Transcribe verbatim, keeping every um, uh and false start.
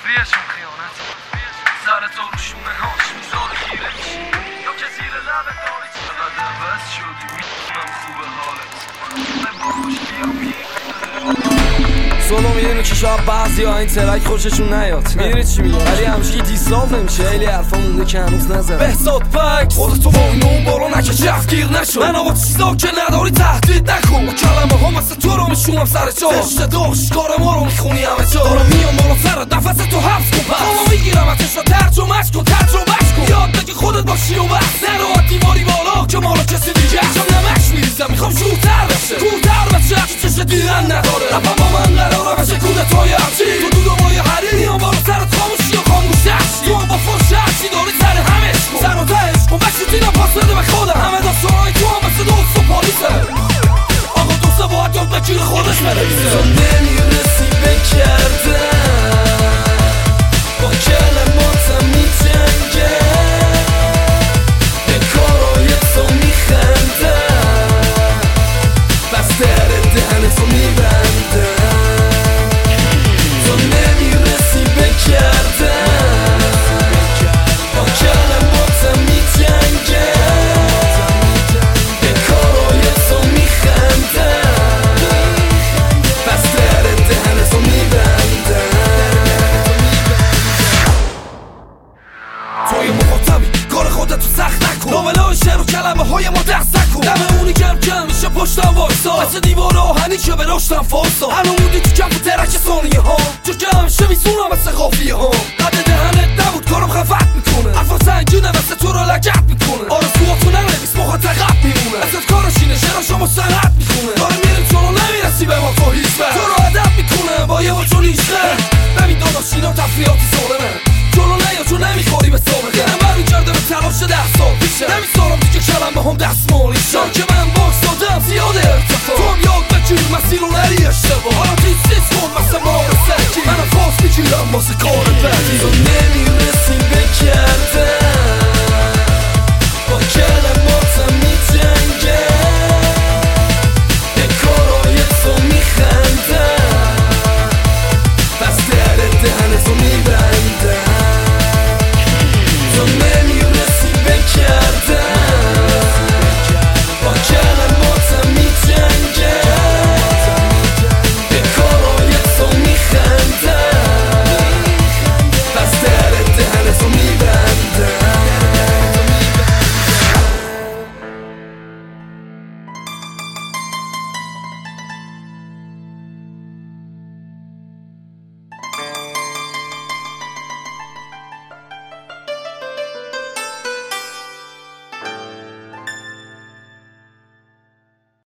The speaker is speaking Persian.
فریشون خیانت سر تو روشونه هاش میذاره گیره میشی یا که زیر لبه داری چقدر عوض شدی میتونم خوبه حالت من با خوش بیام سولو میدونی که شاید بعضی ها این ترک خوششون نیاد میدونی چی میگم ولی همشگی دیسلاف نمیشه خیلی حرفا مونده که هنوز نزد بهزاد پک خودتو با این اون بالا نکه جفگیر نشو من آقا چیزا که نداری تهدید نکن با کلمه ها مثل تو رو میشونم سر جا دشت داشت کار ما رو میخونی همه جا دارم میام بالا سرت نفس تو حفظ کن پس اما میگیرم اتش را ترجمهش کن ترجمهش کن یاد بگی خودت باشی و بس نرو دیواری بالا که مالا کسی دیگه چون نمش میریزم میخوام شورتر بشه کورتر بشه تو چش دیدن نداره رفم با من قراره بشه کودتای همچی تو دو دومای حریر میام بالا سرت خاموشی یا خاموش دشتی تو هم با فرش هرچی داری سر همش کن سر و تهش کن بشوتینم پاس بده به خودم همه داستانهای تو هم مثل دوست و پالیسه آقا دوسته باید یاد بگیر خودش بنویسه تو نمیرسی به کردن با کلماتم میجنگه به کارای تو میخنده پس در دهن تو میبنده تو نمیرسی به کردن با کلماتم میجنگه به کارای تو میخنده پس در دهن تو میبنده توی مخاطبی کار خودتو سخت نکن نامله های شعر و کلمه های ما دست نکن دم اونی کم کم میشه پشتم وایسا مثل دیوار آهنی که به رشتم فاسا هنو موندی تو کم و ترک ثانیه ها جو که همیشه میسونم مثل خافیه ها قد دهنت نبود کارم خفت میکنه حرفا سنگینه مثل تو رو لگت میکنه آرزوهاتو ننویس مخاطب غب میمونه ازت کارش اینه شعراشو مستند میخونه داریم میریم چونو نمیرسی به ما تو هیچ بر تو رو ادب میکنه با یه وجون نیسته ببین داداش اینا تفریحاتی سالمه جلو نیا چون نمیخوری به سابقه من برمی کرده به تلاش ده سال پیشه نمیسارم دیگه کلمه هم دستمالی شد که من باکس دادم زیاده ارتفاع تو هم یاد بگیر مسیر رو نری اشتباه حالا تیز تیز کن مثل ما رو سرکی منم فاس میگیرم واسه کار بدی تو نمیرسی به کردن با کلماتم میجنگه به کارای تو میخنده پس در دهن تو میبنده تو